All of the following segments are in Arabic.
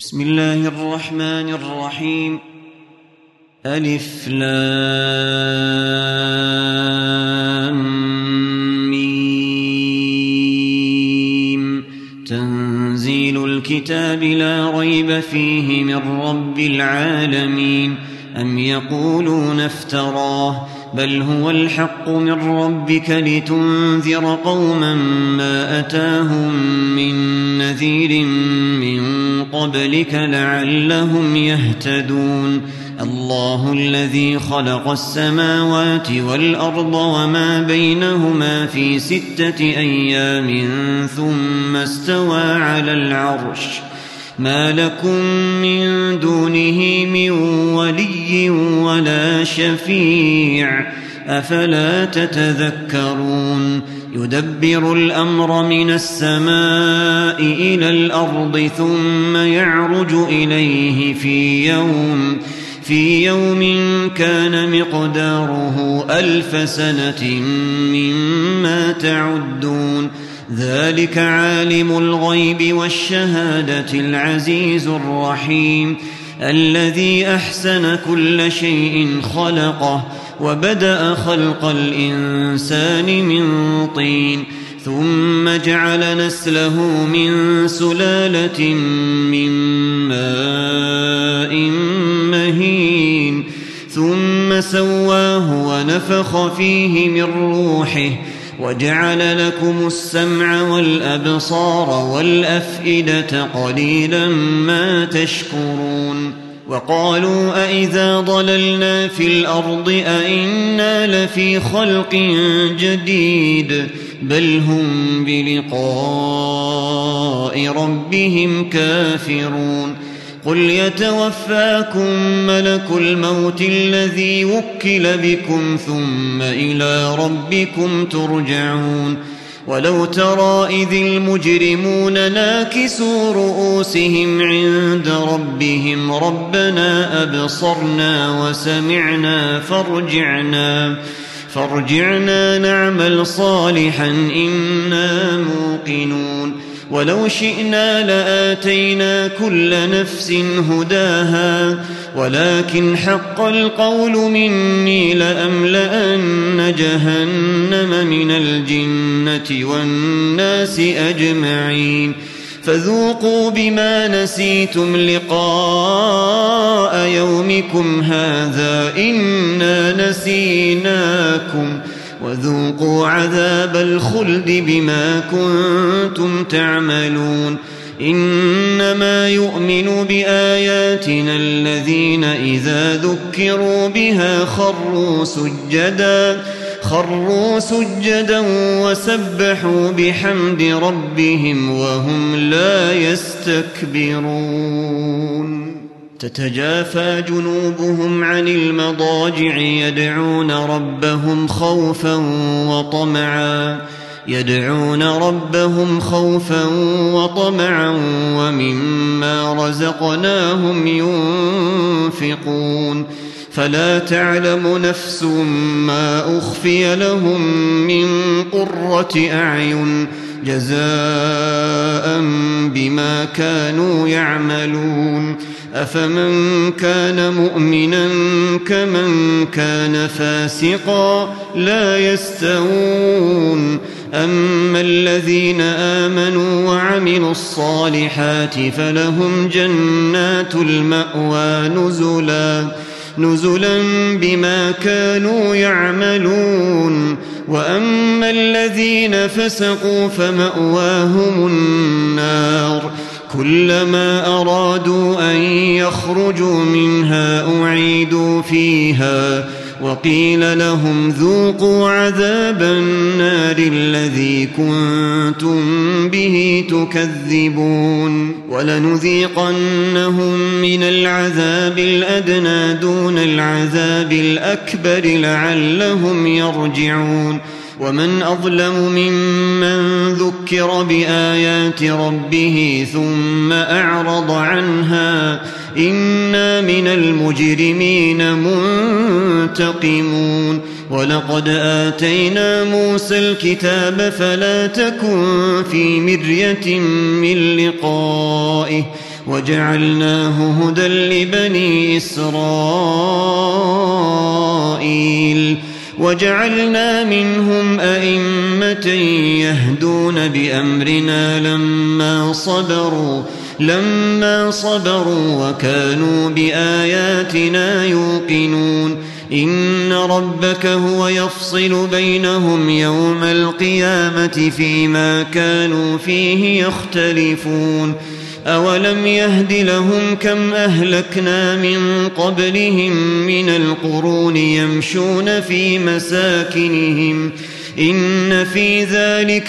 بسم الله الرحمن الرحيم. ألف لام ميم. تنزيل الكتاب لا ريب فيه من رب العالمين. أم يقولون افتراه بل هو الحق من ربك لتنذر قوما ما أتاهم من نذير من قبلك لعلهم يهتدون. الله الذي خلق السماوات والأرض وما بينهما في 6 أيام ثم استوى على العرش. ما لكم من دونه من ولي ولا شفيع أفلا تتذكرون. يدبر الأمر من السماء إلى الأرض ثم يعرج إليه في يوم كان مقداره 1000 سنة مما تعدون. ذلك عالم الغيب والشهادة العزيز الرحيم الذي أحسن كل شيء خلقه وبدأ خلق الإنسان من طين ثم جعل نسله من سلالة من ماء مهين ثم سواه ونفخ فيه من روحه وجعل لكم السمع والأبصار والأفئدة قليلا ما تشكرون. وقالوا أئذا ضللنا في الأرض أئنا لفي خلق جديد بل هم بلقاء ربهم كافرون. قل يتوفاكم ملك الموت الذي وكل بكم ثم إلى ربكم ترجعون. ولو ترى إذ المجرمون ناكسوا رؤوسهم عند ربهم ربنا أبصرنا وسمعنا فارجعنا نعمل صالحا إنا موقنون. ولو شئنا لآتينا كل نفس هداها ولكن حق القول مني لأملأن جهنم من الجنة والناس أجمعين. فذوقوا بما نسيتم لقاء يومكم هذا إنا نسيناكم وذوقوا عذاب الخلد بما كنتم تعملون. إنما يؤمن بآياتنا الذين إذا ذكروا بها خروا سجدا وسبحوا بحمد ربهم وهم لا يستكبرون. تتجافى جنوبهم عن المضاجع يدعون ربهم خوفا وطمعا ومما رزقناهم ينفقون. فلا تعلم نفس ما أخفي لهم من قرة أعين جزاء بما كانوا يعملون. أفمن كان مؤمنا كمن كان فاسقا لا يستوون. أما الذين آمنوا وعملوا الصالحات فلهم جنات المأوى نزلا بما كانوا يعملون. وأما الذين فسقوا فمأواهم النار كلما أرادوا أن يخرجوا منها أعيدوا فيها وقيل لهم ذوقوا عذاب النار الذي كنتم به تكذبون. ولنذيقنهم من العذاب الأدنى دون العذاب الأكبر لعلهم يرجعون. ومن أظلم ممن ذكر بآيات ربه ثم أعرض عنها إنا من المجرمين منتقمون. ولقد آتينا موسى الكتاب فلا تكن في مرية من لقائه وجعلناه هدى لبني إسرائيل وجعلنا منهم أئمة يهدون بأمرنا لما صبروا وكانوا بآياتنا يوقنون إن ربك هو يفصل بينهم يوم القيامة فيما كانوا فيه يختلفون أولم يهد لهم كم أهلكنا من قبلهم من القرون يمشون في مساكنهم إن في ذلك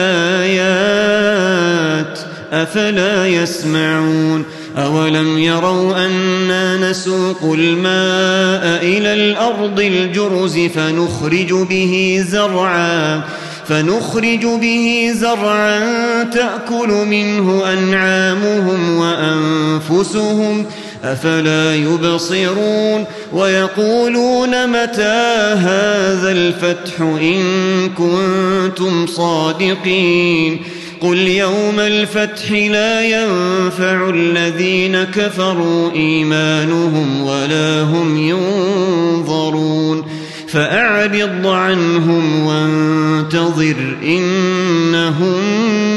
لآيات أفلا يسمعون أولم يروا أنا نسوق الماء إلى الأرض الجرز فنخرج به زرعا تأكل منه أنعامهم وأنفسهم أفلا يبصرون ويقولون متى هذا الفتح إن كنتم صادقين قل يوم الفتح لا ينفع الذين كفروا إيمانهم ولا هم ينظرون فأعرض عنهم وانتظر إنهم